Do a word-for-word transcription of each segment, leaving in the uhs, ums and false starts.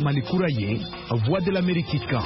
Malikura ye, Voix de l'Amérique kan.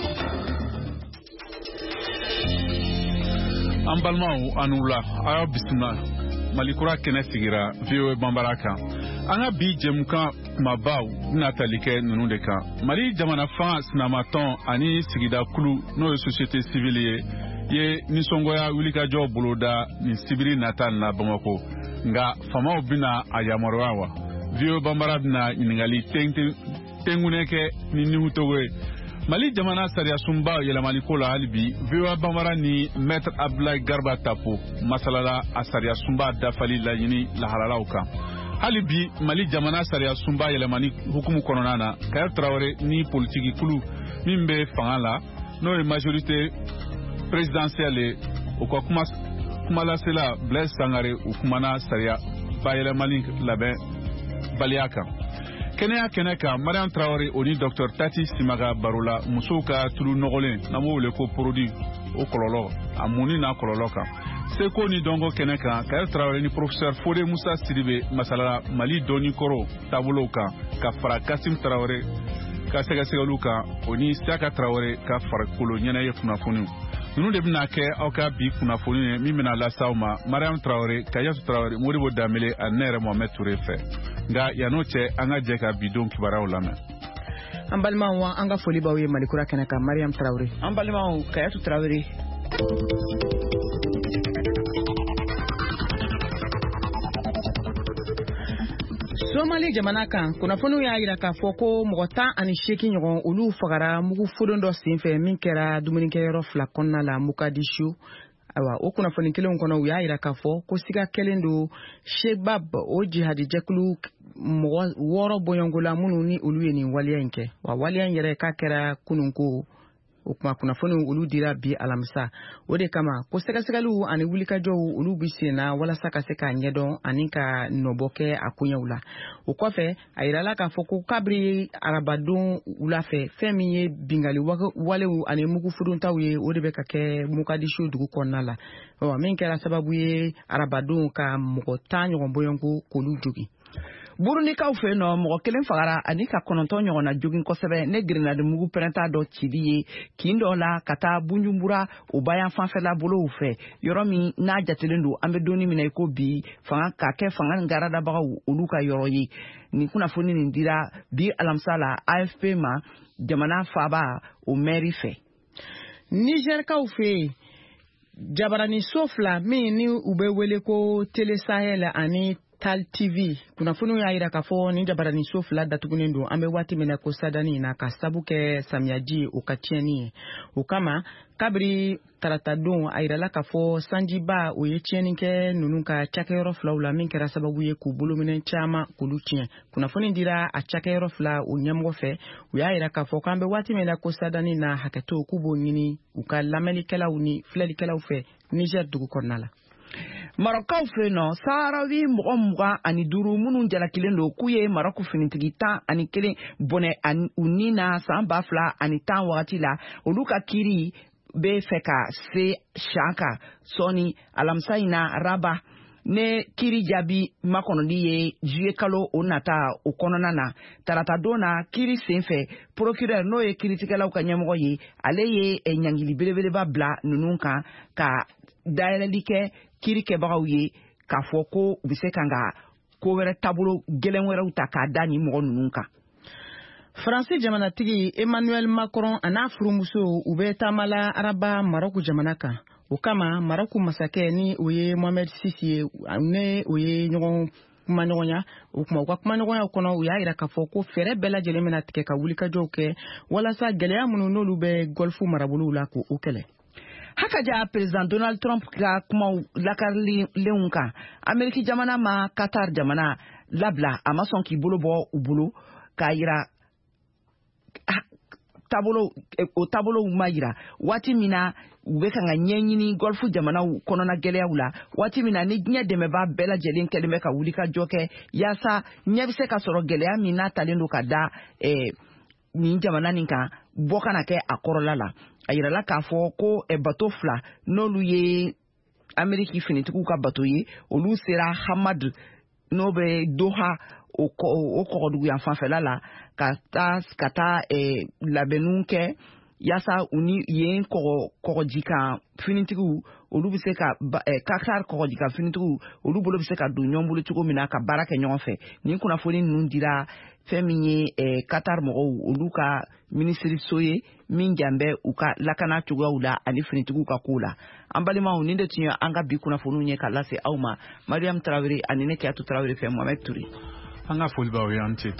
Ambalmao anula ayo bisna Malikura kene sigira V O A Bambaraka. Anga bi jemuka mabaw natalike nunu de kan. Mali jamana fa sinamaton ani sigida kulu no société civile ye nisongoya wilika jo boloda ni sibiri natal na Bamako. Nga fama bina ayamorwawa. V O A Bambara bina iningali tengte tenguneke ni nihutowe. Mali jamana sariya sumba yela malikola halibi V O A Bambara ni Maître Abdoulaye Garba Tapo masalala a sariya sumba dafali la yini la halalauka halibi Mali jamana sariya sumba yela mani hukumu kononana Kayar Traoré ni politiki kulu mimbe fangala no e majorité présidentielle o ko kuma kuma la sela Blaise Sangare o kuma na sariya ba yela mani labe baliaka Kenya Keneka, Mariam Traoré, oni docteur Tati Simaga Barola, Musoka, Tulu Nogolin, Namo Leko Produit, au Kololo, à Mounina Kololoka. Seko ni Dongo Keneka, Kayar Traoré ni professeur Fode Moussa Sidibe, Masala, Mali Doni Koro, Taboloka, Kafara Kassim Traoré, Kasega Segaluka, oni Siaka Traoré, Kafara Koloniana Yefunafunu. Nous devons acquérir au cas bi Funafunu, Mimena La Sauma, Mariam Traoré, Kayar Traoré, Moribo Damele, à Nere Mohamed Touré fait. Nga yanoche anga jeka bidon kibara ulame ambalma wa anga foli bawe Malikura kenaka Mariam Traoré ambalma wa Kayatu Traoré Somali jamana kan kuna funu ya ira ka foko mugota ani sheki nyogon ulu fagara mugu fodondo sinfe min kera dumunike yoro flakonna la Mogadishu awa o kuna foni kelen kono ya ira ka fo ko siga kelendo Shebab o jihadi jakulu woro boyongola munu ni ulu ni waliyanke wa waliyan yere ka kera kununko o kuma kuna foni ulu dira bi alamsa o de kama ko sega segalu ani wulika jo ulu bisena wala saka seka nyedon aninka noboke akunyawula o kofe ayirala ka foko kabri arabadon ulafe femiye bingali wale ani mugu fudunta we o de be ka ke Mogadishu dugu konnala o min kera sababu ye arabadon ka mugo tanyo boyongo kolu jogi Burundi kaw fe no mo kelen fagara ani ka kononto nyona jogin ko sebe ne grina de mugu prenta do chidiye kindo la kata bunjumbura o bayan fanfela bolo fe yoromi na jatelendo ambe doni mina ko bi fanga ka ke fanga ngara da baga uluka yoroyi ni kuna foni ni dira bi alamsala A F P ma jamana faba o meri fe Niger kaw fe jabarani sofla mi ni ube wele ko Tele Sahel ani Tal T V kuna funu ya ira kafo ni jabarani sofla datugunendo ambe wati mena ko sadani na kasabuke samyaji ukatieni ukama kabri taratadon aira la kafo sanjiba oyechenike nununka chakero flaula minkera sababu ye kubulumene chama kulutien kuna funu ndira a chakero fla unyamgo fe ya ira kafo kambe wati mena ko sadani na hakato kubo ngini ukalameli kala uni flali kala ufe Niger dugu kornala Marakaw fe no sarawi mɔgɔ mugan ani duuru minnu jalakilen don k'u ye Marɔku finitigi tan ani kelen bɔnɛ u ni na san ba fila ani tan wagati la olu ka kiiri bɛ fɛ ka se siyan kan sɔɔni alamisa in na Raba ne kiiri jaabi makɔnɔdi ye juillet kalo o nata o kɔnɔna na tarata don na kiiri senfɛ procureur n'o ye kiiritigɛlaw ka ɲɛmɔgɔ ye ale ye ɲangili belebeleba bila ninnu kan ka dayɛlɛli kɛ kiiri kɛbagaw ye k'a fɔ ko u bɛ se kan ka ko wɛrɛ taabolo gɛlɛn wɛrɛw ta k'a da ni mɔgɔ ninnu kan. Faransi jamanatigi Emmanuel Macron ana furumuso u bɛ taamala araba Marɔku jamana kan o kama Marɔku masakɛ ni o ye Mohamed Sisi ye ne o ye ɲɔgɔn kuma ɲɔgɔnya o kuma u ka kuma ɲɔgɔnya kɔnɔ u y'a yira k'a fɔ ko fɛɛrɛ bɛɛ lajɛlen bɛna tigɛ ka wulikajɔw kɛ walasa gɛlɛya minnu n'olu bɛ golfu marabolow la k'o kɛlɛ. Hakaja President Donald Trump ka kuma lakarilenw kan Ameriki jamana ma Qatar jamana labla a ma sɔn k'i bolo bɔ u bolo k'a yira tabolo o tabolo ma yira waati min na u bɛ kan ka ɲɛɲini golfu jamanaw kɔnɔna gɛlɛyaw la waati min na ni diɲɛ dɛmɛbaa bɛɛ lajɛlen kɛlen bɛ ka wuli ka jɔ kɛ yaasa ɲɛ bɛ se ka sɔrɔ gɛlɛya min n'a talen don ka da nin jamana nin kan bɔ kana kɛ a kɔrɔla la a yirala k'a fɔ ko bato fila n'olu ye Ameriki finitigiw ka bato ye olu sera Hamad n'o bɛ Doha o o kɔgɔdugu yan fanfɛla la ka taa ka taa labɛnniw kɛ yasa u ni yen kɔgɔ kɔgɔjikan finitigiw olu bɛ se ka kakar kɔgɔjikan finitigiw olu bolo bɛ se ka don ɲɔgɔn bolo cogo min na ka baara kɛ ɲɔgɔn fɛ nin kunnafoni ninnu dira fɛn min ye Qatar mɔgɔw olu ka minisiriso ye min janbɛ u ka lakana cogoyaw la ani finitigiw ka ko la an balimaw nin de tun ye an ka bi kunnafoniw ye ka lase aw ma Mariam Tarawele ani ne Kiyatu Tarawele fɛ Mohamed Touré an ka foli b'aw ye an ce.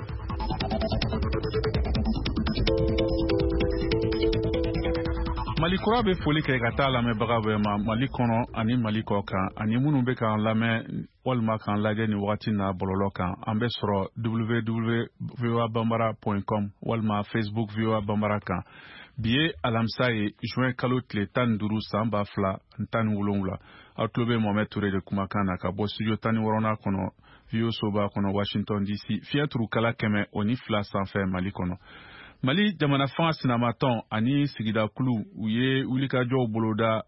Mali kura bɛ foli kɛ ka taa lamɛnbaga bɛɛ ma Mali kɔnɔ ani Mali kɔ kan ani minnu bɛ k'an lamɛn walima k'an lajɛ nin wagati na bɔlɔlɔ kan an bɛ sɔrɔ w w w point v o a banbara point com walima Facebook V O A Banbara kan bi ye alamisa ye juin kalo tile tan ni duuru san ba fila ani tan ni wolonwula aw tulo bɛ Mohamed Touré de kumakan na ka bɔ studio tan ni wɔɔrɔnan kɔnɔ V O Soba kɔnɔ Washington D C fiɲɛturu kala kɛmɛ o ni fila sanfɛ Mali kɔnɔ. Mali jamana fanga sinamatɔn ani sigida kulu u ye wulikajɔw boloda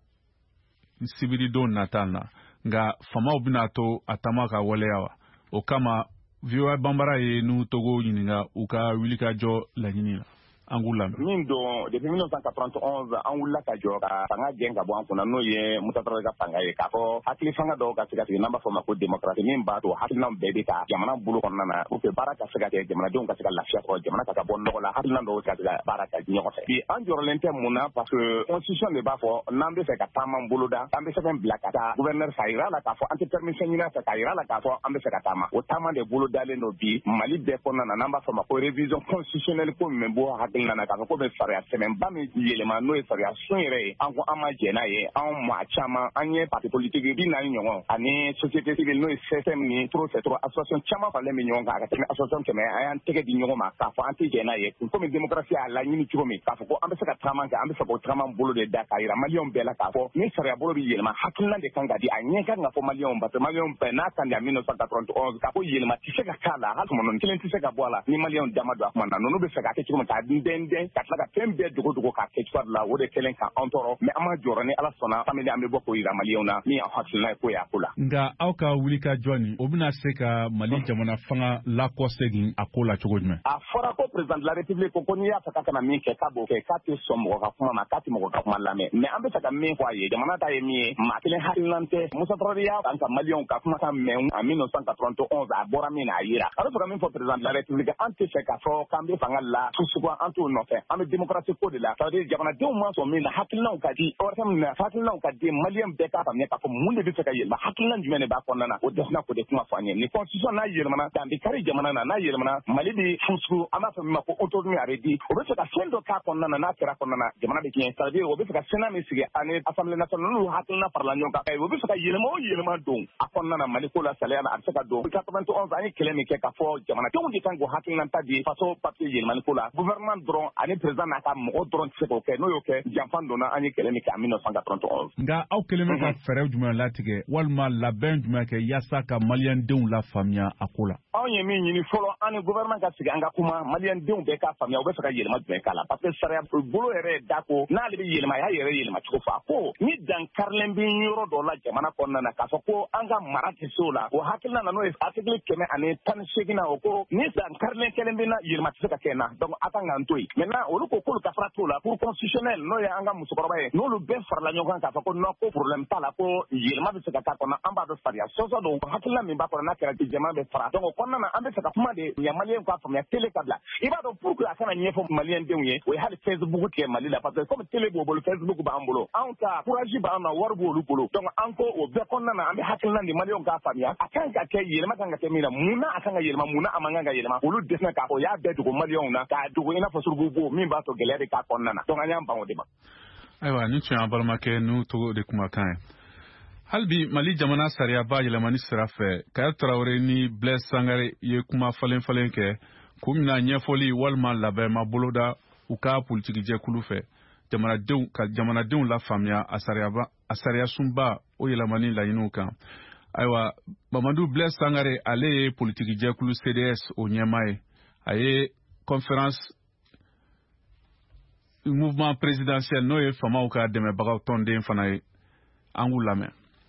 sibiridon nata na nka famaw bɛna to a taama ka waleya wa o kama V O A Banbara ye n'u togo ɲininka u ka wulikajɔ laɲini la an k'u lamɛn. Min don depuis mille neuf cent quatre-vingt-onze an wulila ka jɔ ka fanga gɛn ka bɔ an kunna n'o ye Musa Tarawele ka fanga ye k'a fɔ hakili fanga dɔw ka se ka sigi n'an b'a fɔ o ma ko démocratie min b'a to hakilinaw bɛɛ bɛ ka jamana bolo kɔnɔna na pour que baara ka se ka kɛ jamanadenw ka se ka lafiya sɔrɔ jamana ka bɔ nɔgɔ la hakilina dɔw ka se ka baara kɛ ɲɔgɔn fɛ. Bi an jɔrɔlen tɛ mun na parce que constitution de b'a fɔ n'an bɛ fɛ ka taama bolo da an bɛ sɛbɛn bila ka taa gouverneur ka yira la k'a fɔ an tɛ permission ɲini a fɛ ka yira la k'a fɔ an bɛ fɛ ka taama o taama de bolo dalen don bi Mali bɛɛ kɔnɔna na n'an b'a fɔ o ma ko révision constitutionnelle ko min bɔ hakilina na k'a fɔ ko bɛ sariya sɛbɛnba min yɛlɛma n'o ye sariya sun yɛrɛ ye an ko an ma jɛn n'a ye anw maa caman an ye parti politique bi naani ɲɔgɔn ani société civile n'o ye C S M ni trop c'est trop association caman faralen bɛ ɲɔgɔn kan a ka tɛmɛ association kɛmɛ an y'an tɛgɛ di ɲɔgɔn ma k'a fɔ an tɛ jɛn n'a ye komi démocratie y'a laɲini cogo min k'a fɔ ko an bɛ se ka taama kɛ an bɛ fɛ k'o taama bolo de da k'a yira maliyɛnw bɛɛ la k'a fɔ ni sariya bolo bɛ yɛlɛma hakilina de kan ka di a ɲɛ kan ka fɔ maliyɛnw parce que maliyɛnw bɛɛ n'a kan di a mille neuf cent quatre-vingt-onze k'a fɔ yɛlɛma tɛ se ka k'a la hali tuma kelen tɛ se ka bɔ a la ni maliyɛnw dama don a kuma na ninnu bɛ fɛ k'a kɛ cogo min k'a dɛn dɛn ka tila ka fɛn bɛɛ dogo dogo k'a kɛ cogoya la o de kɛlen ka an tɔɔrɔ mais an ma jɔrɔ ni ala sɔnna famille an bɛ bɔ k'o yira maliyɛnw na min y'an hakilina ye ko y'a ko la. Nka aw ka wulikajɔ nin o bɛna se ka Mali jamana fanga lakɔsegin a ko la cogo jumɛn? A fɔra ko président de la république ko ko n'i y'a fɛ k'a kana min kɛ k'a b'o kɛ k'a tɛ sɔn mɔgɔ ka kuma ma k'a tɛ mɔgɔ ka kuma lamɛn mais an bɛ fɛ ka min fɔ a ye jamana ta ye min ye maa kelen hakilinan tɛ Musa Tarawele y'a kan ka maliyɛnw ka kuma kan mɛn en mille neuf cent quatre-vingt-onze a bɔra min na a yira a bɛ fɛ ka min fɔ président de la république an tɛ fɛ k'a fɔ k'an bɛ fanga la susugu an t'o nɔfɛ an bɛ démocratie ko de la c'est à dire jamanadenw ma sɔn min na hakilinaw ka di o min na hakilinaw ka di maliyɛn bɛɛ k'a faamuya k'a fɔ mun de bɛ fɛ ka yɛlɛma hakilina jumɛn de b'a kɔnɔna na o desina k'o de kuma fɔ an ye ni constitution n'a yɛlɛmana dan bɛ kari jamana na n'a yɛlɛmana Mali bɛ fusugu an b'a fɔ min ma ko autonomie a bɛ di o bɛ fɛ ka fɛn dɔ k'a kɔnɔna na n'a kɛra kɔnɔna na jamana bɛ tiɲɛ c'est à dire o bɛ fɛ ka sénat min sigi ani assemblée nationale n'olu hakilina farala ɲɔgɔn kan o bɛ fɛ ka yɛlɛma o yɛlɛma don a kɔnɔna na Mali ko la salaya la a bɛ se ka don quatre-vingt-onze an ye kɛlɛ min kɛ k'a fɔ jamanadenw de kan k'o hakilina ta di faso papier yɛlɛmani ko la gouvernement dɔrɔn ani président n'a ka mɔgɔ dɔrɔn tɛ se k'o kɛ n'o y'o kɛ janfan donna an ye kɛlɛ min kɛ en mille neuf cent quatre-vingt-onze. Nka aw kelen bɛ ka fɛɛrɛ jumɛn latigɛ walima labɛn jumɛn kɛ yaasa ka maliyɛndenw lafaamuya a ko la? Anw ye min ɲini fɔlɔ an ni gouvernement ka sigi an ka kuma maliyɛndenw bɛɛ k'a faamuya u bɛ fɛ ka yɛlɛma jumɛn k'a la parce que sariya bolo yɛrɛ ye da ko n'ale bɛ yɛlɛma a y'a yɛrɛ yɛlɛma cogo fɔ a ko ni dankarilen bɛ yɔrɔ dɔ la jamana kɔnɔna na k'a fɔ ko an ka mara tɛ se o la o hakilina na n'o ye article kɛmɛ ani tan ni seegin na o ko ni dankarilen kelen bɛ na yɛlɛma tɛ se ka kɛ na donc a kan k'an to yen maintenant olu ko k'olu ka fara t'o la pour constitutionnel n'o ye an ka musokɔrɔba ye n'olu bɛɛ farala ɲɔgɔn kan k'a fɔ ko non ko problème t'a la ko yɛlɛma bɛ se ka k'a kɔnɔ an b'a dɔn sariya sɔsɔ don hakilina min b'a kɔnɔ n'a kɛra jamana bɛ fara donc o kɔnɔna na an bɛ fɛ ka kuma de ya maliyɛnw k'a faamuya télé ka bila i b'a dɔn pour que a kana ɲɛfɔ maliyɛndenw ye o ye hali Facebook tigɛ Mali la parce que comme télé b'o bolo Facebook b'an bolo anw ta courage b'an na wari b'olu bolo donc an ko o bɛɛ kɔnɔna na an bɛ hakilina de maliyɛnw k'a faamuya a kan ka kɛ yɛlɛma kan ka kɛ min na mun na a kan ka yɛlɛma mun na a man kan ka yɛlɛma olu dɛsɛ k'a fɔ o y'a bɛɛ dogo maliyɛnw na k'a dogo i n'a fɔ suruku bo min b'a to gɛlɛya de k'a kɔnɔna na donc an y'an ban o de ma. Ayiwa ni tun y'an balimakɛ n'u togo de kumakan ye hali bi Mali jamana sariyaba yɛlɛmani sira fɛ Kaya Tarawele ni Blaise Sangare ye kuma falen falen kɛ k'u mina ɲɛfɔli walima labɛn ma boloda u ka politiki jɛkulu fɛ jamanadenw ka jamanadenw la faamuya a sariyaba a sariyasunba o yɛlɛmani laɲiniw kan. Ayiwa Mamadu Blaise Sangare ale ye politiki jɛkulu C D S o ɲɛmaa ye a ye conférence mouvement présidentiel n'o ye famaw ka dɛmɛbagaw tɔnden fana ye an k'u lamɛn.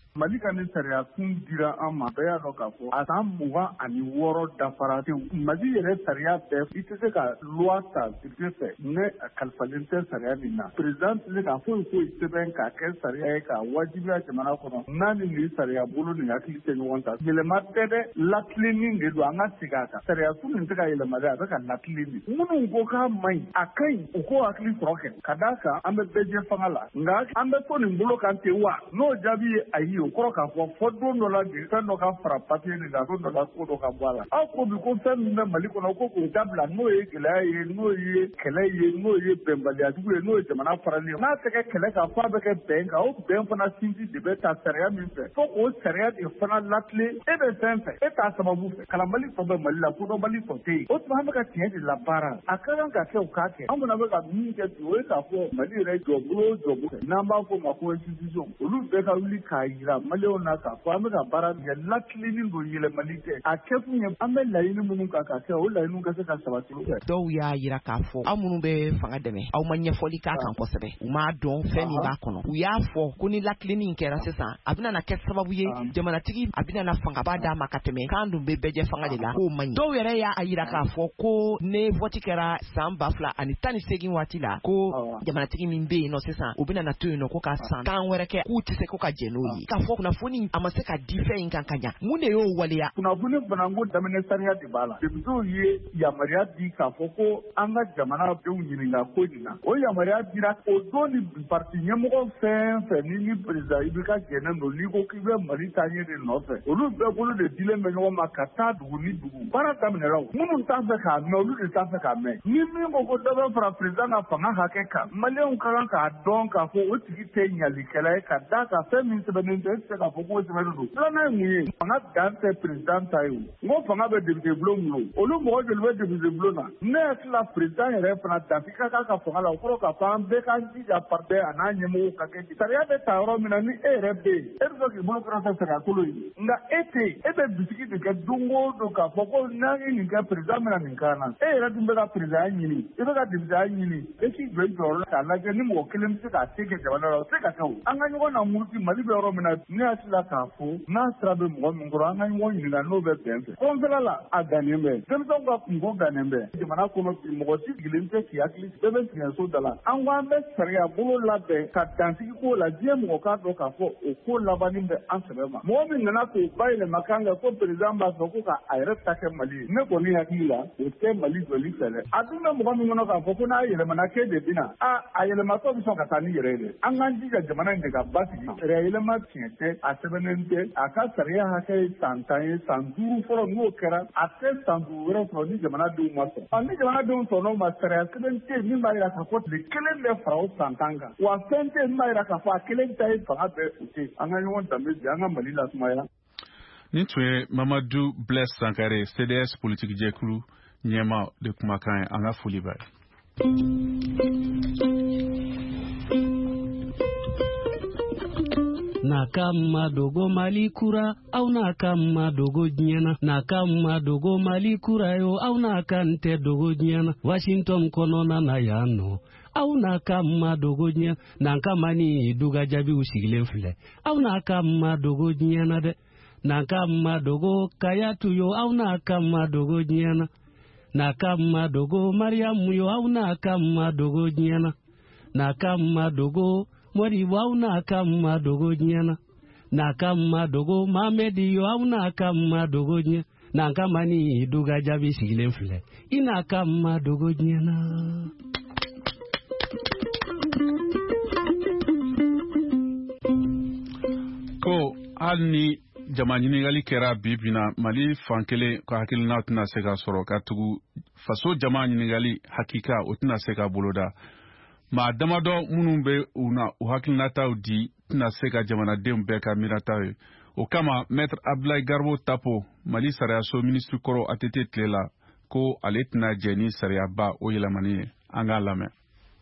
Mali ka ni sariya kun dira an ma bɛɛ y'a dɔn k'a fɔ a san mugan ani wɔɔrɔ dafara tew. Mali yɛrɛ sariya bɛɛ i tɛ se ka loi ta sirte fɛ ne a kalifalen tɛ sariya min na. Président tɛ se k'a foyi foyi sɛbɛn k'a kɛ sariya ye k'a wajibiya jamana kɔnɔ n'a ni nin sariya bolo ni hakili tɛ ɲɔgɔn ta. Yɛlɛma tɛ dɛ, latilenni de don an ka segin a kan. Sariya su nin tɛ ka yɛlɛma dɛ, a bɛ ka latilen de. Minnu ko k'a man ɲi a ka ɲi u k'o hakili sɔrɔ kɛ. Ka d'a kan an bɛ bɛɛ jɛ fanga la nka an bɛ to nin bolo kan ten wa n'o jaabi ye ayi o kɔrɔ k'a fɔ fɔ don dɔ la de fɛn dɔ ka fara papiye nin kan don dɔ la ko dɔ ka bɔ a la. Aw ko bi ko fɛn min bɛ Mali kɔnɔ ko k'o dabila n'o ye gɛlɛya ye n'o ye kɛlɛ ye n'o ye bɛnbaliyajugu ye n'o ye jamana farali ye. N'a tɛ kɛ kɛlɛ kan f'a bɛ kɛ bɛn kan o bɛn fana sinsin de bɛ ta sariya min fɛ fo k'o sariya de fana latilen e bɛ fɛn fɛ e t'a sababu fɛ kalanbali tɔ bɛ Mali la kodɔnbali tɔ tɛ yen o tuma an bɛ ka tiɲɛ de labaara a ka kan ka kɛ o k'a kɛ an fana bɛ ka min kɛ bi o ye k'a fɔ Mali yɛrɛ jɔbolo o jɔbolo fɛ n'an b'a fɔ o ma ko institution olu bɛɛ ka wuli k'a yira Maliyɛnw na k'a fɔ an bɛ ka baara kɛ latilenin don yɛlɛmali tɛ a kɛ kun ye an bɛ laɲini minnu kan ka kɛ o laɲiniw ka se ka sabati. Dɔw y'a yira k'a fɔ aw minnu bɛ fanga dɛmɛ aw ma ɲɛfɔli k'a kan kosɛbɛ u m'a dɔn fɛn min b'a kɔnɔ u y'a fɔ ko ni latilenin kɛra sisan a bɛna na kɛ sababu ye jamanatigi a bɛna na fangaba d'a ma ka tɛmɛ kan dun bɛ bɛɛ jɛ fanga de la k'o man ɲi. Dɔw yɛrɛ y'a yira k'a fɔ ko ne vote kɛra san ba fila ani tan ni seegin waati la ko jamanatigi min bɛ yen nɔ sisan u bɛna na to yen nɔ ko ka san tan wɛrɛ kɛ k'u tɛ se ko ka jɛn n'o ye k'a fɔ kunnafoni a ma se ka di fɛn in kan ka ɲa mun de y'o waleya. Kunnafoni bananko daminɛ sariya de b'a la députés ye yamaruya di k'a fɔ ko an ka jamana denw ɲininka ko nin na o yamaruya dira o don ni parti ɲɛmɔgɔ fɛn fɛn ni ni président i bɛ ka jɛnnen don n'i ko k'i bɛ Mali taaɲɛ de nɔfɛ olu bɛɛ bolo de dilen bɛ ɲɔgɔn ma ka taa dugu ni dugu baara daminɛra o minnu t'a fɛ k'a mɛn olu de t'a fɛ k'a mɛn ni min ko ko dɔ bɛ fara président ka fanga hakɛ kan Maliyɛnw ka kan k'a dɔn k'a fɔ o tigi tɛ ɲalikɛla ye ka d'a kan fɛn min sɛbɛnnen tɛ e tɛ se k'a fɔ k'o sɛbɛnnen don filanan ye mun ye fanga dan tɛ président ta ye o n ko fanga bɛ député bulon bolo olu mɔgɔ joli bɛ député bulon na ne hakili la président yɛrɛ fana danti ka kan ka fanga la o kɔrɔ k'a fɔ an bɛɛ k'an jija parti a n'a ɲɛmɔgɔw ka kɛ sariya bɛ ta yɔrɔ min na ni e yɛrɛ bɛ yen e bɛ fɛ k'i bolo kɔrɔta sariya kolo ye nka e tɛ yen e bɛ bisigi de kɛ don o don k'a fɔ ko n'an ye nin kɛ président bɛna nin k'an na e yɛrɛ dun bɛ ka président ɲini i bɛ ka député ɲini e k'i jɔ i jɔyɔrɔ la k'a lajɛ ni mɔgɔ kelen bɛ se k'a se kɛ jamana la o tɛ ka kɛ o an ka ɲɔgɔn na muruti Mali bɛ yɔrɔ min na ne hakili la k'a fɔ n'a sira bɛ mɔgɔ min kɔrɔ an ka ɲɔgɔn ɲininka n'o bɛ bɛn fɛ kɔnfɛla la a gannen bɛ denmisɛnw ka kungo gannen bɛ jamana kɔnɔ bi mɔgɔ si sigilen tɛ k'i hakili bɛɛ bɛ siɲɛso da la an ko an bɛ sariya bolo labɛn ka dansigi k'o la diɲɛ mɔgɔ k'a dɔn k'a fɔ o ko labanni bɛ an sɛbɛ ma mɔgɔ min nana k'o bayɛlɛma kan kan ko président b'a fɔ ko k'a yɛrɛ ta kɛ Mali ye ne kɔni hakili la o tɛ Mali jɔli fɛ dɛ a dun bɛ mɔgɔ min kɔnɔ k'a fɔ ko n'a yɛlɛmana k'e de bɛna a a yɛlɛmatɔ bɛ sɔn ka taa ni yɛrɛ ye dɛ an k'an jija jamana in de ka basigi sariya yɛlɛma tiɲɛ tɛ a sɛbɛnnen tɛ a ka sariya hakɛ ye san tan ye san duuru fɔlɔ n'o kɛra a tɛ san duuru wɛrɛ sɔrɔ ni jamanadenw ma sɔn ɔ ni jamanadenw sɔnn'o ma sariya sɛbɛn tɛ yen min b'a jira k'a fɔ tile kelen bɛ fara o san tan kan wa fɛn tɛ yen min b'a jira k'a fɔ a kelen ta ye fanga bɛɛ u tɛ an ka ɲɔgɔn danbe bi an ka Mali lasumaya. Nin tun ye Mamadu Blaise Sankare C D S politique jɛkulu ɲɛmaa de kumakan ye an ka foli b'a ye. Nakama dogo Mali kura au nakama dogo diɲɛna nakama dogo Mali kura yo au nakante dogo diɲɛna Washington kɔnɔna na yan nɔ aw nakama dogo diɲɛ nakama ni duga jabiw sigilen filɛ aw nakama dogo diɲɛna dɛ nakama dogo Kayatu yo aw nakama dogo diɲɛna nakama dogo Mariamu yo aw nakama dogo diɲɛna nakama dogo Moribo aw nakama dogo diɲɛna nakama dogo Mamedi yo aw nakama dogo diɲɛ nakama ni duga jabi sigilen filɛ I nakama dogo diɲɛna. Ko hali ni jama ɲininkali kɛra bi bi na Mali fan kelen ka hakilina tɛna se ka sɔrɔ ka tugu faso jama ɲininkali hakika o tɛna se ka boloda maa damadɔ minnu bɛ u na u hakilinataw di tɛna se ka jamanadenw bɛɛ ka miirataw ye o kama maître Abdoulaye Garbo Tapo Mali sariyaso ministre kɔrɔ A T T tile la ko ale tɛna jɛ ni sariyaba o yɛlɛmani ye an k'a lamɛn.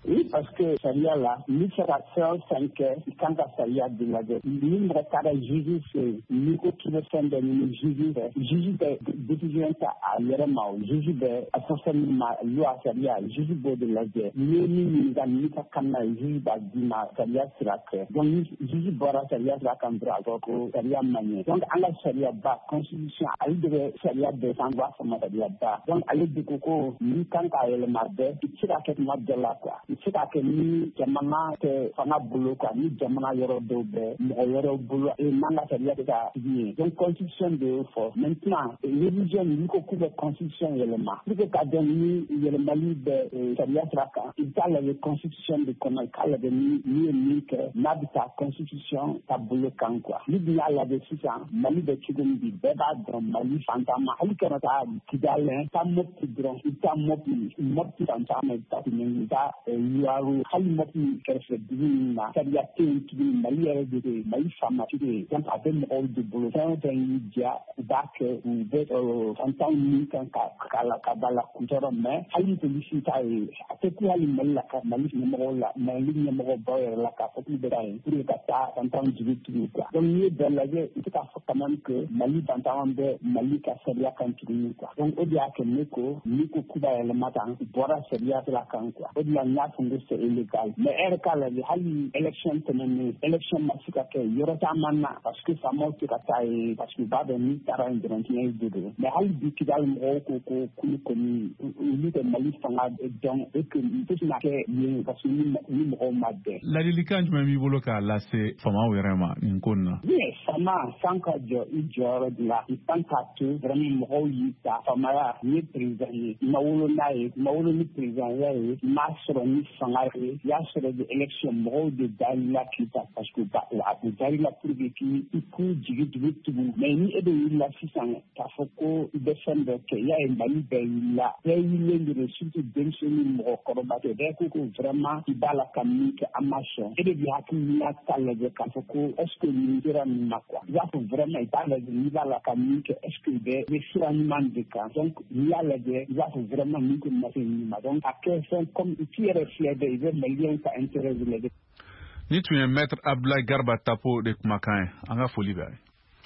Oui, parce que sariya la ni se ka fɛn o fɛn kɛ i kan ka sariya de lajɛ ni mɔgɔ taara juge fɛ yen n'i ko k'i bɛ fɛn dɔ ɲini juge fɛ juge bɛ décision ta a yɛrɛ ma o juge bɛ a fɛn fɛn min ma loi sariya juge b'o de lajɛ n'i ye min ɲininka n'i ka kan na juge b'a d'i ma sariya sira kɛ donc ni juge bɔra sariya sira kan dɔrɔn a fɔ ko sariya man ɲɛ donc an ka sariya ba constitution ale de bɛ sariya bɛɛ san b'a fɔ ma sariya ba donc ale de ko ko n'i kan k'a yɛlɛma bɛɛ i tɛ se ka kɛ tuma bɛɛ la quoi i tɛ se ka kɛ ni jamana tɛ fanga bolo quoi ni jamana yɔrɔ dɔw bɛ mɔgɔ wɛrɛw bolo e n'an ka sariya bɛ ka sigi yen donc constitution de y'o fɔ maintenant révision n'i ko k'u bɛ constitution yɛlɛma pour que ka dɔn ni yɛlɛmali bɛ sariya sira kan i bɛ taa lajɛ constitution de kɔnɔ i k'a lajɛ ni ni ye min kɛ n'a bɛ taa constitution ta bolo kan quoi ni dun y'a lajɛ sisan Mali bɛ cogo min bi bɛɛ b'a dɔn Mali fantama hali kana taa Kidali taa Mopti dɔrɔn i bɛ taa Mopti Mopti fantama i bɛ taa Tinɛni i bɛ taa Yuwaru hali Mopti kɛrɛfɛ dugu ninnu na sariya tɛ yen tuguni Mali yɛrɛ de bɛ Mali faama tɛ yen donc a bɛ mɔgɔw de bolo fɛn o fɛn y'i diya u b'a kɛ u bɛ fantan min kan ka k'a la ka ba la kuntɔrɔ mais hali polisi ta ye a tɛ ku hali Mali la ka Mali ɲɛmɔgɔw la Mali ɲɛmɔgɔ baw yɛrɛ la k'a fɔ k'u bɛ ka yen pour que ka taa fantan jigi tugu quoi donc n'i ye bɛɛ lajɛ i tɛ k'a fɔ quand même que Mali fantan bɛ Mali ka sariya kan tuguni quoi donc o de y'a kɛ ne ko n'i ko k'u b'a yɛlɛma tan bɔra sariya sira kan quoi o de la n y'a fɔ n ko c'est illégal mais e yɛrɛ k'a lajɛ hali élection tɛmɛnen élection ma se ka kɛ yɔrɔ caman na parce que faamaw tɛ ka taa yen parce que u b'a dɔn n'i taara yen dɔrɔn tiɲɛ de don mais hali bi Kidali mɔgɔw ko ko k'olu kɔni olu tɛ Mali fanga dɔn et que u tɛ se ka kɛ yen parce que ni mɔgɔw ma bɛn. Ladilikan jumɛn b'i bolo k'a lase faamaw yɛrɛ ma nin ko in na. oui faama san ka jɔ i jɔyɔrɔ de la i kan k'a to vraiment mɔgɔw y'i ta faamaya n ye président ye i ma wolo n'a ye i ma wolo ni président ya ye i m'a sɔrɔ ni fanga ye i y'a sɔrɔ de élection mɔgɔw de darila k'i ta parce que u darila pour que k'i k'u jigi dugu tugu mais ni e de wulila sisan k'a fɔ ko i bɛ fɛn dɔ kɛ i y'a ye Mali bɛɛ wulila bɛɛ wulilen de don surtout denmisɛnnin ni mɔgɔkɔrɔba tɛ bɛɛ ko ko vraiment i b'a la ka min kɛ an ma sɔn e de bɛ hakilina ta lajɛ k'a fɔ ko est ce que nin sera nin ma quoi i b'a fɔ vraiment i b'a lajɛ n'i b'a la ka min kɛ est ce que i bɛ i bɛ sira ɲuman de kan donc n'i y'a lajɛ i b'a fɔ vraiment nin ko ma se nin ma donc a kɛ fɛn comme i t'i yɛrɛ filɛ dɛ i bɛ maliyɛnw ka intérêt de lajɛ. Ni tun ye maître Abdoulaye Garba Tapo de kumakan ye an ka foli bɛ.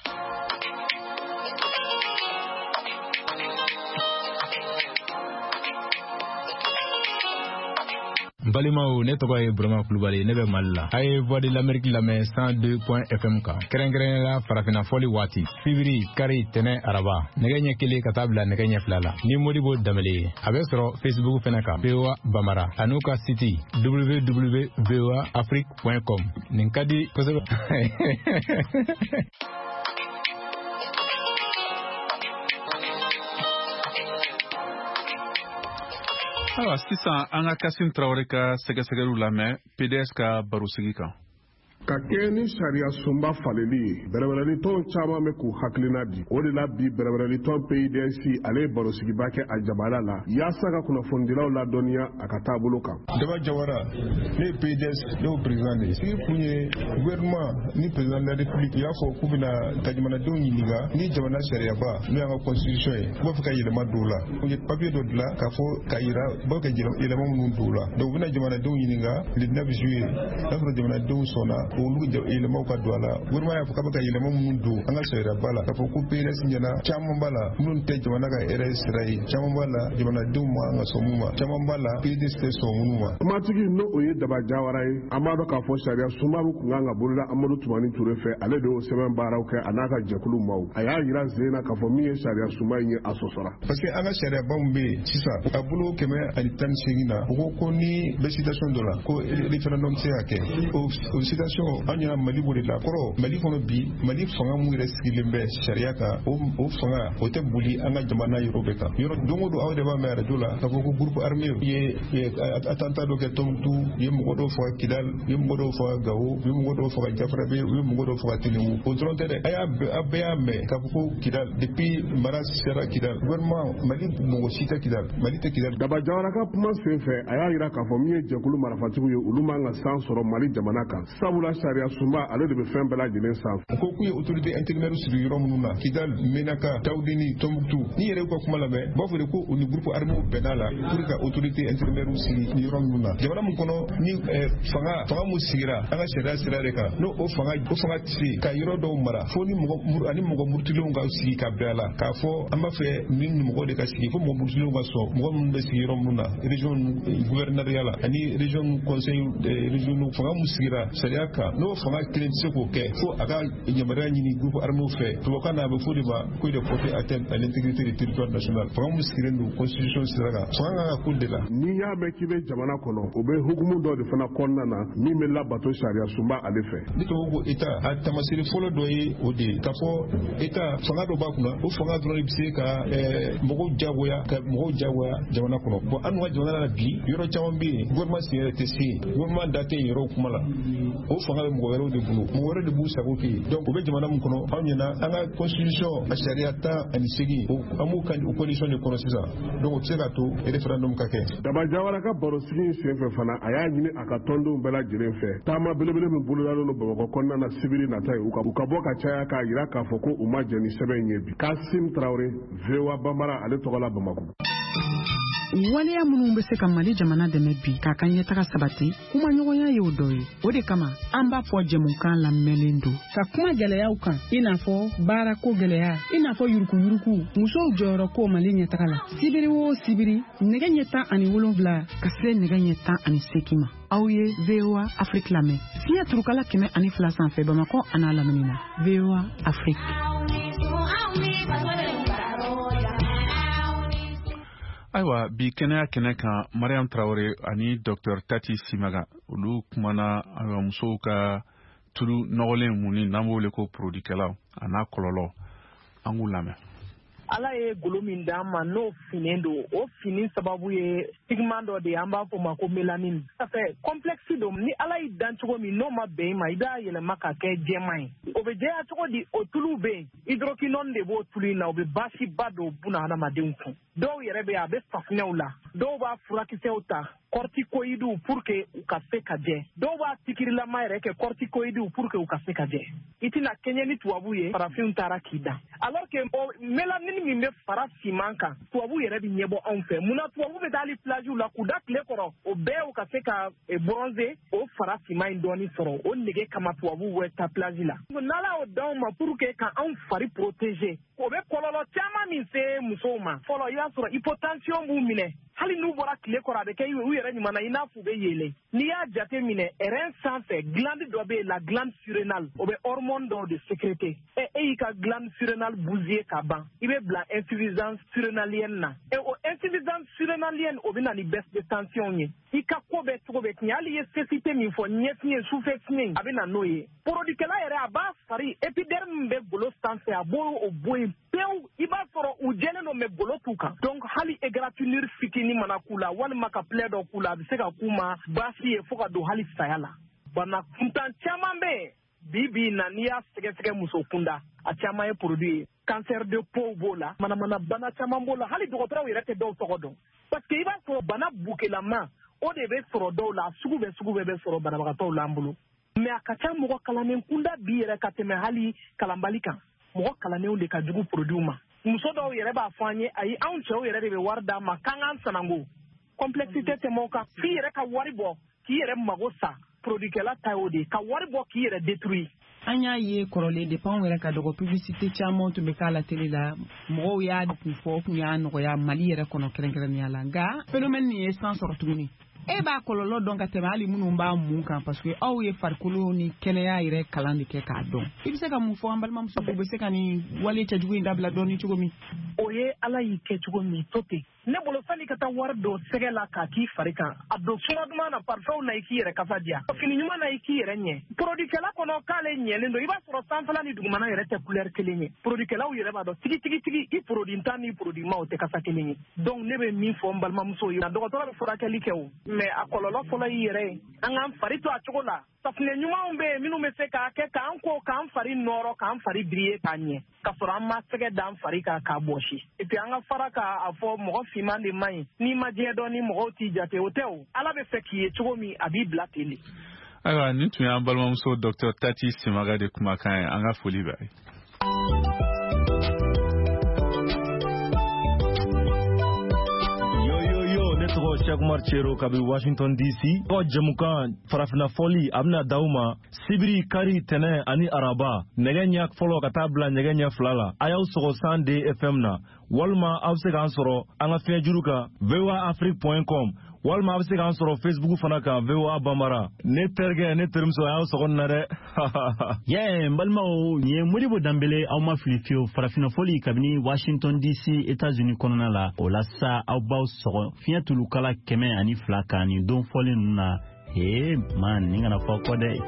Balimaw ne tɔgɔ ye Burama Kulubali ne bɛ Mali la. A ye Voix de l'Amérique lamɛn cent deux point F M kan. Kɛrɛnkɛrɛnnenya la farafinna fɔli waati. Fibiri, kari, tɛnɛ, araba. Nɛgɛ ɲɛ kelen ka taa bila nɛgɛ ɲɛ fila la. Ni Modibo Danbele. A bɛ sɔrɔ Facebook fɛnɛ kan. V O A Bamara. A n'u ka site w w w point v o a afrique point com. Nin ka di kosɛbɛ. Ayiwa sisan an ka Kasim Traoré ka sɛgɛsɛgɛliw lamɛn P D S ka barosigi kan. Ka kɛ ni sariya sunba faleli ye bɛrɛbɛrɛlitɔn caman bɛ k'u hakilina di o de la bi bɛrɛbɛrɛlitɔn P D S ale barosigiba kɛ a jabala la yaasa ka kunnafonidilaw ladɔnniya a ka taabolo kan. Daba Jawara ne ye P D S ne y'o président de ye sigi kun ye gouvernement ni président de la république y'a fɔ k'u bɛna ka jamanadenw ɲininka ni jamana sariyaba n'o y'an ka constitution ye u b'a fɛ ka yɛlɛma don o la u ye papier dɔ dilan k'a fɔ ka yira u b'a fɛ ka yɛlɛma minnu don o la donc u bɛna jamanadenw ɲininka le neuf juillet n'a sɔrɔ jamanadenw sɔnna olu yɛlɛmaw ka don a la gouvernement y'a fɔ k'a bɛ ka yɛlɛma minnu don an ka sariyaba la k'a fɔ ko P D S ɲɛna caman b'a la minnu tɛ jamana ka hɛrɛ sira ye caman b'a la jamanadenw ma an ka sɔn mun ma caman b'a la P D S tɛ sɔn minnu ma. Kumatigi n'o o ye Daba Jawara ye an b'a dɔn k'a fɔ sariya sunba min kun kan ka boloda Amadu Tumani Ture fɛ ale de y'o sɛbɛn baaraw kɛ a n'a ka jɛkulu maaw a y'a yira sen na k'a fɔ min ye sariya sunba in ye a sɔsɔra. parce que an ka sariyaba min bɛ yen sisan a bolo kɛmɛ ani tan ni seegin na u ko ko ni bɛ situation dɔ la ko référendum tɛ se ka kɛ o situation an ɲɛna Mali b'o de la kɔrɔ Mali kɔnɔ bi Mali fanga mun yɛrɛ sigilen bɛ sariya kan o fanga o tɛ boli an ka jamana yɔrɔ bɛɛ kan yɔrɔ don o don aw de b'a mɛn arajo la k'a fɔ ko groupe armé ye attentat dɔ kɛ Tɔnbukutu u ye mɔgɔ dɔw faga Kidali u ye mɔgɔ dɔw faga Gawo u ye mɔgɔ dɔw faga Jafarabe u ye mɔgɔ dɔw faga Tɛnɛwu o dɔrɔn tɛ dɛ a y'a a bɛɛ y'a mɛn k'a fɔ ko Kidali depuis mara sera Kidali gouvernement Mali mɔgɔ si tɛ Kidali Mali tɛ Kidali. Daba Jawara ka kuma sen fɛ a y'a yira k'a fɔ min ye jɛkulu marafatigiw ye olu man ka san sɔrɔ Mali jamana kan sabula la sariya sunba ale de bɛ fɛn bɛɛ lajɛlen sanfɛ. Ko k'u ye autorité intérimaire sigi yɔrɔ minnu na Kidal, Menaka, Taoudini, Tombouctou ni yɛrɛ ka kuma lamɛn b'a fɔ de ko o ni groupe armé bɛnna la pour que autorité intérimaire sigi ni yɔrɔ minnu na. Jamana min kɔnɔ ni fanga fanga mun sigira an ka sariya sira de kan n'o o fanga o fanga tɛ se ka yɔrɔ dɔw mara fo ni mɔgɔ ani mɔgɔ murutilenw ka sigi ka bɛn a la k'a fɔ an b'a fɛ ni mɔgɔ de ka sigi fo mɔgɔ murutilenw ka sɔn mɔgɔ minnu bɛ sigi yɔrɔ minnu na région gouverneuriat la ani région conseil région fanga mun sigira sariya kan n'o fanga kelen tɛ se k'o kɛ fo a ka yamaruya ɲini groupe armé fɛ tubabukan na a bɛ fɔ de ma ko de porter atteinte à l'intégrité du territoire national fanga mun sigilen don constitution sira kan fanga kan ka ko de la. N'i y'a mɛn k'i bɛ jamana kɔnɔ o bɛ hukumu dɔ de fana kɔnɔna na min bɛ labato sariya sunba ale fɛ. Ni tubabu ko état a tamasiri fɔlɔ dɔ ye o de ye k'a fɔ état fanga dɔ b'a kunna o fanga dɔrɔn bɛ se ka mɔgɔw jagoya ka mɔgɔw jagoya jamana kɔnɔ bon an ka jamana na bi yɔrɔ caman bɛ yen gouvernement sen yɛrɛ tɛ se yen gouvernement da tɛ yen yɔrɔ kuma la o fanga bɛ mɔgɔ wɛrɛw de bolo mɔgɔ wɛrɛ de b'u sago kɛ yen donc o bɛ jamana min kɔnɔ anw ɲɛna an ka constitution a sariya tan ani seegin an b'u kan o condition de kɔnɔ sisan donc o tɛ se ka to référendum ka kɛ. Daba Jawara ka barosigi in senfɛ fana a y'a ɲini a ka tɔndenw bɛɛ lajɛlen fɛ taama belebele min bolodalen don Bamakɔ kɔnɔna na sibiri nata ye u ka bɔ ka caya k'a jira k'a fɔ ko u ma jɛn ni sɛbɛn in ye bi. Kasim Traoré V O A Bambara ale tɔgɔ la Bamakɔ. Waleya minnu bɛ se ka Mali jamana dɛmɛ bi k'a ka ɲɛtaga sabati kuma ɲɔgɔnya ye o dɔ ye o de kama an b'a fɔ jɛmukan lamɛnlen don ka kuma gɛlɛyaw kan i n'a fɔ baarako gɛlɛya i n'a fɔ yuruguyurugu musow jɔyɔrɔ ko Mali ɲɛtaga la sibiri o sibiri nɛgɛ ɲɛ tan ani wolonwula ka se nɛgɛ ɲɛ tan ani seegin ma aw ye V O A Afrique lamɛn fiɲɛ turukala kɛmɛ ani fila sanfɛ Bamakɔ a n'a lamini na V O A Afrique. Ayiwa bi kɛnɛya kɛnɛ kan Mariam Traoré ani Docteur Tati Simaga olu kumana ayiwa musow ka tulu nɔgɔlen mun ni n'an b'o wele ko produit-kɛlaw a n'a kɔlɔlɔ an k'u lamɛn. Ala ye golo min d'an ma n'o finen don o fini sababu ye pigment dɔ de an b'a fɔ ma ko mélanine. Ça fait complexe don ni Ala y'i dan cogo min n'o ma bɛn i ma i b'a yɛlɛma ka kɛ jɛman ye. O bɛ jɛya cogo di o tulu bɛ yen hydroquinone de b'o tulu in na o bɛ basiba don buna hadamadenw kun. Dɔw yɛrɛ bɛ yen a bɛ safunɛw la dɔw b'a furakisɛw ta corticoïdes pour que u ka se ka jɛ dɔw b'a pikirilama yɛrɛ kɛ corticoïdes pour que u ka se ka jɛ i tɛna kɛɲɛ ni tubabu ye farafinw taara k'i da alors que mélanine min bɛ fara finman kan tubabu yɛrɛ bɛ ɲɛbɔ anw fɛ munna tubabu bɛ taa hali plagew la k'u da tile kɔrɔ o bɛɛ u ka se ka bronzer o fara finman in dɔɔni sɔrɔ o nege kama tubabu bɛ taa plage la n'Ala y'o d'anw ma pour que ka anw fari protéger o bɛ kɔlɔlɔ caman min se musow ma fɔlɔ i b'a sɔrɔ hypotension b'u minɛ hali n'u bɔra tile kɔrɔ a bɛ kɛ u yɛrɛ ɲuman na i n'a fɔ u bɛ yɛlɛ n'i y'a jate minɛ rein sanfɛ glande dɔ bɛ yen la glande surrénale o bɛ hormone dɔw de sécréter ɛ e y'i ka glande surrénale bousiller ka ban i bɛ bila insuffisance surrénalienne na ɛ o insuffisance surrénalienne o bɛ na ni baisse de tension ye i ka ko bɛɛ cogo bɛ tiɲɛ hali i ye cécité min fɔ ɲɛfiɲɛ sufɛ fiɲɛ a bɛ na n'o ye produit-kɛla yɛrɛ a b'a fari épiderme min bɛ golo sanfɛ a b'o o bɔ yen pewu i b'a sɔrɔ u jɛlen don mɛ golo t'u kan donc hali égratignure fitinin mana k'u la walima ka plaie dɔ k'u la a bɛ se ka k'u ma baasi ye fo ka don hali saya la bana kuntan caman bɛ yen bi bi na n'i y'a sɛgɛsɛgɛ muso kunda a caman ye produit ye cancer de peau b'o la manamana bana caman b'o la hali dɔgɔtɔrɔw yɛrɛ tɛ dɔw tɔgɔ dɔn parce que i b'a sɔrɔ bana bukelama o de bɛ sɔrɔ dɔw la sugu bɛ sugu bɛɛ bɛ sɔrɔ banabagatɔw la an bolo mais a ka ca mɔgɔ kalannen kunda bi yɛrɛ ka tɛmɛ hali kalanbali kan mɔgɔ kalannenw de ka jugu produit ma muso dɔw yɛrɛ b'a fɔ an ye ayi anw cɛw yɛrɛ de bɛ wari d'an ma k'an k'an sanango complexité tɛmɛ o kan f'i yɛrɛ ka wari bɔ k'i yɛrɛ mago sa produit-kɛla ta y'o de ka wari bɔ k'i yɛrɛ détruire. An y'a ye kɔrɔlen depuis anw yɛrɛ ka dɔgɔ publicité caman tun bɛ k'a la télé la mɔgɔw y'a kun fɔ kun y'a nɔgɔya Mali yɛrɛ kɔnɔ kɛrɛnkɛrɛnnenya la nka phénomène nin ye san sɔrɔ tuguni e b'a kɔlɔlɔ dɔn ka tɛmɛ hali minnu b'a mun kan parce que aw ye farikolo ni kɛnɛya yɛrɛ kalan de kɛ k'a dɔn i bɛ se ka mun fɔ an balimamuso u bɛ se ka nin wale cɛjugu in dabila dɔɔni cogo min. O ye Ala y'i kɛ cogo min to ten ne bolo sani ka taa wari don sɛgɛ la k'a k'i fari kan a don suma duman na parfɛnw na i k'i yɛrɛ kasa diya fini ɲuman na i k'i yɛrɛ ɲɛ produit-kɛla kɔnɔ k'ale ɲɛlen don i b'a sɔrɔ sanfɛla ni dugumana yɛrɛ tɛ couleur kelen ye produit-kɛlaw yɛrɛ b'a dɔn tigi tigi tigi i produit tan ni produit ma o tɛ kasa kelen ye donc ne bɛ min fɔ n balimamuso ye dɔgɔtɔrɔ bɛ furakɛli kɛ o mais a kɔlɔlɔ fɔlɔ y'i yɛrɛ ye an k'an fari to a cogo la safunɛ ɲumanw bɛ yen minnu bɛ se k'a kɛ k'an ko k'an fari nɔrɔ k'an fari biriye k'a ɲɛ k'a sɔrɔ an ma sɛgɛ d'an fari kan k'a bɔsi et puis an ka fara k'a fɔ mɔgɔ finman de man ɲi n'i ma diɲɛ dɔn ni mɔgɔw t'i jate o tɛ o Ala bɛ fɛ k'i ye cogo min a b'i bila ten de. ayiwa nin tun y'an balimamuso Docteur Tati Simaga de kumakan ye an ka foli b'a ye. Cheikh Marchero kabi Washington D C ko jamukan farafina foli abna dauma sibiri kari tene ani araba negenya folo kata bla negenya flala ayaw sogo sande F M na walma abse kan soro anga fejuruka v o a afrique point com walma abse kan soro Facebook fana ka V O A Bambara ne terge ne termso ayaw sogo nare ye mbalma o ye muribo dambele aw ma filifio farafina foli kabini Washington D C États-Unis konona la o la sa aw baw sogo fiatulu kala keme ani flaka ni don foli nuna he man ninga na fako de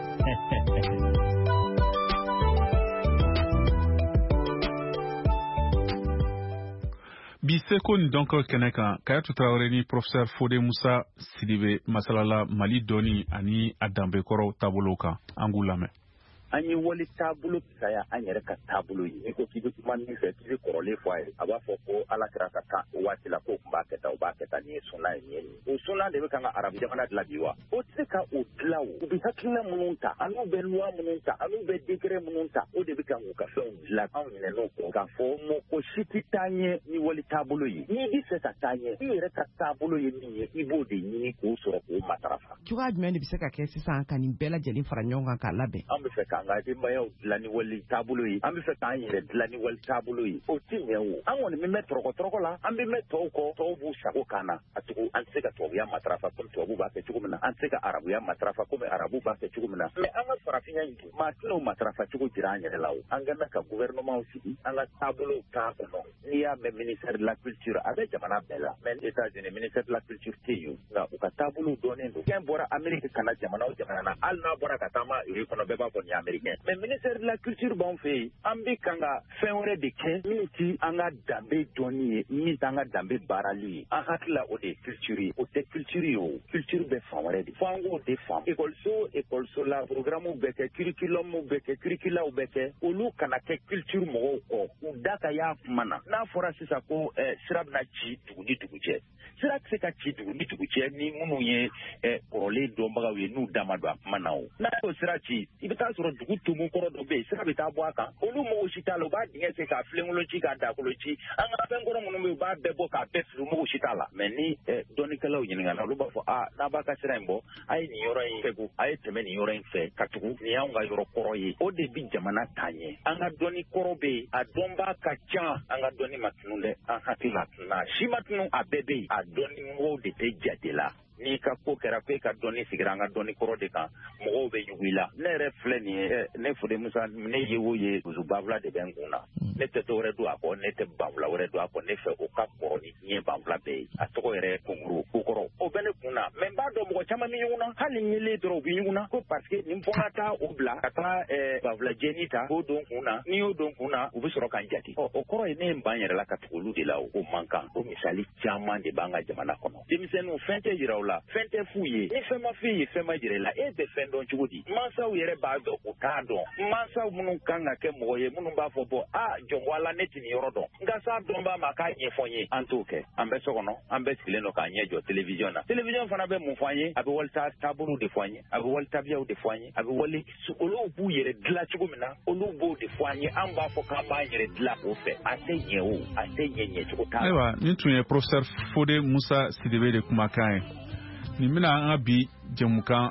Biseko ni donc keneka Kayatou Traoré ni professeur Fodé Moussa Sidibé masalala Mali doni ani adambe koro taboloka angulame an yi wali taabolo saya an yɛrɛ ka taabolo ye n'i ko k'i bɛ kuma min fɛ k'i bɛ kɔrɔlen fɔ a ye a b'a fɔ ko ala kɛra ka kan o waati la ko kun b'a kɛ tan o b'a kɛ tan nin ye sunna ye nin ye nin o sunna de bɛ kan ka arabu jamana dilan bi wa o tɛ se ka o dilan o u bɛ hakilina minnu ta an'u bɛ luwa minnu ta an'u bɛ décret minnu ta o de bɛ kan k'u ka fɛnw dilan anw ɲinɛn'o kɔ k'a fɔ mɔgɔ si tɛ taa ɲɛ ni wali taabolo ye n'i bɛ fɛ ka taa ɲɛ i yɛrɛ ka taabolo ye min ye i b'o de ɲini k'o sɔrɔ k'o matarafa cogoya jumɛn de bɛ se ka kɛ sisan ka nin bɛɛ lajɛlen fara ɲɔgɔn kan k'a labɛn an bɛ fɛ k'an ka denbayaw dilan ni wali taabolo ye an bɛ fɛ k'an yɛrɛ dilan ni wali taabolo ye o tɛ ɲɛ o an kɔni bɛ mɛn tɔrɔkɔ tɔrɔkɔ la an bɛ mɛn tɔw kɔ tɔw b'u sago kan na a tugu an tɛ se ka tubabuya matarafa komi tubabu b'a kɛ cogo min na an tɛ se ka arabuya matarafa komi arabu b'a kɛ cogo min na mɛ an ka farafinya in maa tɛn'o matarafa cogo jira an yɛrɛ la o an ka na ka gouvernement sigi an ka taabolo k'a kɔnɔ n'i y'a mɛn ministère de la culture a bɛ jamana bɛɛ la mɛ États-Unis ministère de la culture tɛ yen nka u ka taabolo dɔnnen don fɛn bɔra Amérique kana jamana o jamana na hali n'a bɔra ka taama uri kɔnɔ bɛɛ b'a fɔ nin ye américain mɛ ministère de la culture b'anw fɛ yen an bɛ kan ka fɛn wɛrɛ de kɛ min ti an ka danbe dɔnni ye min t'an ka danbe baarali ye an hakili la o de ye culture ye o tɛ culture ye o culture bɛ fan wɛrɛ de fo an k'o de faamu école école la programme bɛ kɛ curriculum bɛ kɛ curriculaw bɛ kɛ olu kana kɛ culture mɔgɔw kɔ u da ka y'a kuma na n'a fɔra sisan ko sira bɛna ci dugu ni dugu cɛ sira tɛ se ka ci dugu ni dugu cɛ ni minnu ye kɔrɔlen dɔnbagaw ye n'u da ma don a kuma na o n'a y'o sira ci i bɛ taa sɔrɔ dugu tumu kɔrɔ dɔ bɛ yen sira bɛ taa bɔ a kan olu mɔgɔw si t'a la u b'a dingɛ se k'a filenkolon ci k'a dakolo ci an ka fɛn kɔrɔ minnu bɛ yen u b'a bɛɛ bɔ k'a bɛɛ fili mɔgɔw si t'a la mɛ ni dɔnnikɛlaw ɲininka olu b'a fɔ a n'a b'a ka sira in bɔ a ye nin yɔrɔ in fɛ a ye tɛmɛ nin yɔrɔ in fɛ ka tugu nin y'anw ka yɔrɔ kɔrɔ ye o de bɛ jamana taa ɲɛ an ka dɔnni kɔrɔ bɛ yen a dɔnbaa ka ca an ka dɔnni ma tunu dɛ an hakili la tunu a si ma tunu a bɛɛ bɛ yen a dɔnni mɔgɔw de tɛ jate la n'i ka ko kɛra ko e ka dɔnni sigira an ka dɔnni kɔrɔ de kan mɔgɔw bɛ yugu i la ne yɛrɛ filɛ nin ye ne Fodé Moussa ne ye o ye dusu banfula de bɛ n kun na ne tɛ dɔ wɛrɛ don a kɔ ne tɛ banfula wɛrɛ don a kɔ ne fɛ o ka kɔrɔ ni diɲɛ banfula bɛɛ ye a tɔgɔ yɛrɛ ye Kunkuru Kokɔrɔ o bɛ ne kun na mɛ n b'a dɔn mɔgɔ caman bɛ ɲugun na hali ni yelen dɔrɔn u bɛ ɲugun na ko parce que nin fɔ ka taa o bila ka taa banfula jɛni ta k'o don kun na n'i y'o don kun na u bɛ sɔrɔ k'an jate ɔ o kɔrɔ ye ne ye n ban yɛrɛ la ka tugu olu de la o man kan o misali caman de b'an ka jamana kɔnɔ denmisɛnninw fɛn tɛ yira u la fɛn tɛ f'u ye ni fɛn ma f'i ye fɛn ma jira i la e bɛ fɛn dɔn cogo di mansaw yɛrɛ b'a dɔn u t'a dɔn mansaw minnu kan ka kɛ mɔgɔ ye minnu b'a fɔ bɔ a jɔn wala ne tɛ nin yɔrɔ dɔn nka s'a dɔnbaa ma k'a ɲɛfɔ n ye an t'o kɛ an bɛ so kɔnɔ an bɛ sigilen don k'an ɲɛ jɔ télévision na télévision fana bɛ mun fɔ an ye a bɛ wali taabolow de fɔ an ye a bɛ wali tabiyaw de fɔ an ye a bɛ wali olu b'u yɛrɛ dilan cogo min na olu b'o de fɔ an ye an b'a fɔ k'an b'an yɛrɛ dilan o fɛ a tɛ ɲɛ o a tɛ ɲɛ ɲɛ cogo t'a la. Ayiwa nin tun ye professeur Fodé Moussa Sidibé de kumakan ye nin bɛna an ka bi jɛmukan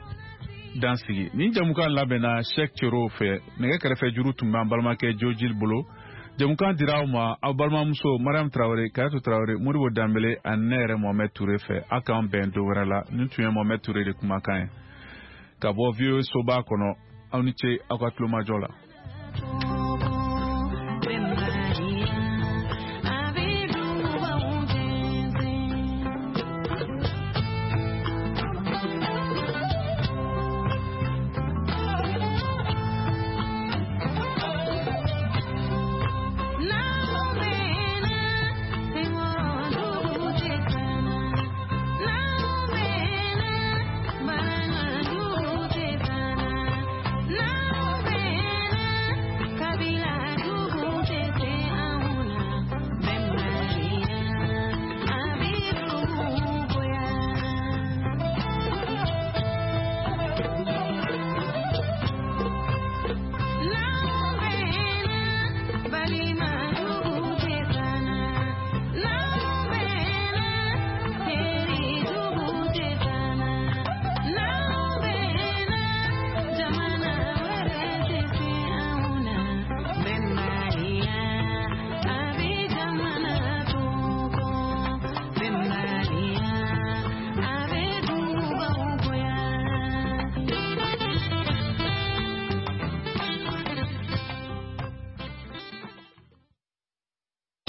dan sigi nin jɛmukan labɛnna Cheikh Thioro fɛ nɛgɛ kɛrɛfɛ juru tun b'an balimakɛ Jojil bolo jɛmukan dira aw ma aw balimamuso Mariam Traoré Kayatou Traoré Modibo Dambélé ani ne yɛrɛ Mohamed Touré fɛ aw k'an bɛn don wɛrɛ la nin tun ye Mohamed Touré de kumakan ye ka bɔ V O A soba kɔnɔ aw ni ce aw ka tulomajɔ la.